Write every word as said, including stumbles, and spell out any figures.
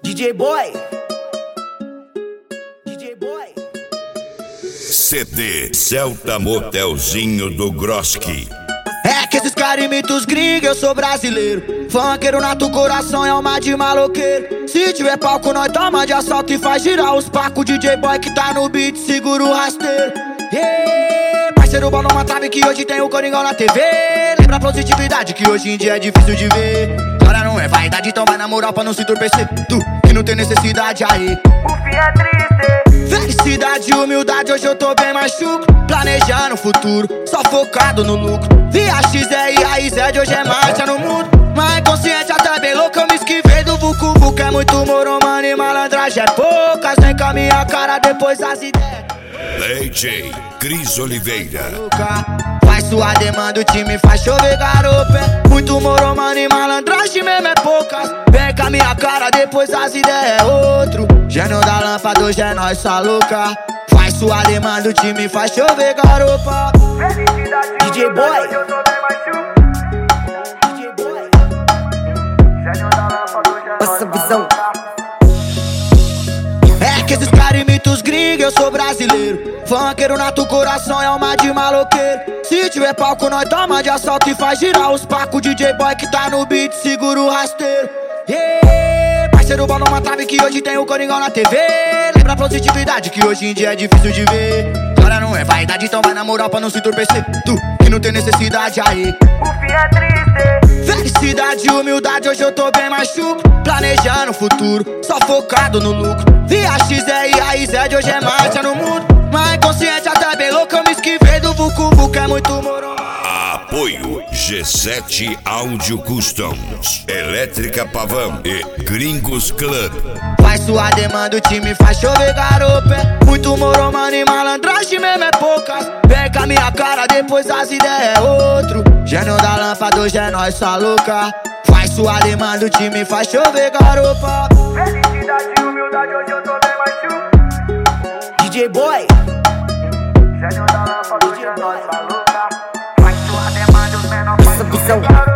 D J Boy, D J Boy. C D Celta Motelzinho do Groski. É que esses caras imitam os gringos, eu sou brasileiro. Funkeiro nato, coração é alma de maloqueiro. Se tiver palco, nós toma de assalto e faz girar os pacos. D J Boy que tá no beat, segura o rasteiro. Yeah. Parceiro, bola uma trave que hoje tem o Coringão na T V. Lembra a positividade que hoje em dia é difícil de ver. Agora não é vaidade, então vai na moral pra não se entorpecer. Tu que não tem necessidade aí, O fim é triste. felicidade e humildade, hoje eu tô bem machuco. Planejando o futuro, só focado no lucro. Via X R e A I Z, hoje é marcha no mundo. Mas consciência tá bem louca, eu me esquivei do Vucu Vucu. É muito moro, mano, e malandragem é poucas. Vem com a minha cara, depois as ideias. D J Cris Oliveira. Faz sua demanda, o time faz chover garopa. É muito moro, mano, e malandragem mesmo é poucas. Vem com a minha cara, depois as ideias é outro. Gênio da lâmpada, hoje é nós, só louca. Faz sua demanda, o time faz chover garopa. Felicidade, D J Boy. hoje eu tô bem machuco. D J Boy. Gênio da lâmpada, hoje é Passa nós, visão. É que esses caras imitam os gringos, eu sou brasileiro. Funkeiro nato, coração é alma de maloqueiro. Se tiver palco, nós toma de assalto e faz girar os pacos. D J Boy que tá no beat, segura o rasteiro. Yeah. Parceiro, bola uma trave que hoje tem o Coringão na T V. Lembra a positividade que hoje em dia é difícil de ver. Agora não é vaidade, então vai na moral pra não se entorpecer. Tu que não tem necessidade aí, O fim é triste. felicidade e humildade, hoje eu tô bem machuco. Planejando o futuro, só focado no lucro. Via X R e A I Z, hoje é marcha no mundo. Mas consciência tá bem louca, eu me esquivei do Vucu Vucu. É muito moro. Apoio G sete Audio Customs, Elétrica Pavão e Gringos Club. Faz sua demanda, o time faz chover garopa. É muito moro, mano, e malandragem mesmo é poucas. Vem com a minha cara, depois as ideias é outro. Gênio da lâmpada, hoje é nós, só louca. Faz sua demanda, o time faz chover garopa. Felicidade e humildade, hoje eu tô bem machuco. D J Boy. Gênio da lâmpada, hoje é nós, só louca. Faz sua demanda, os menores faz Visão. chover garopa.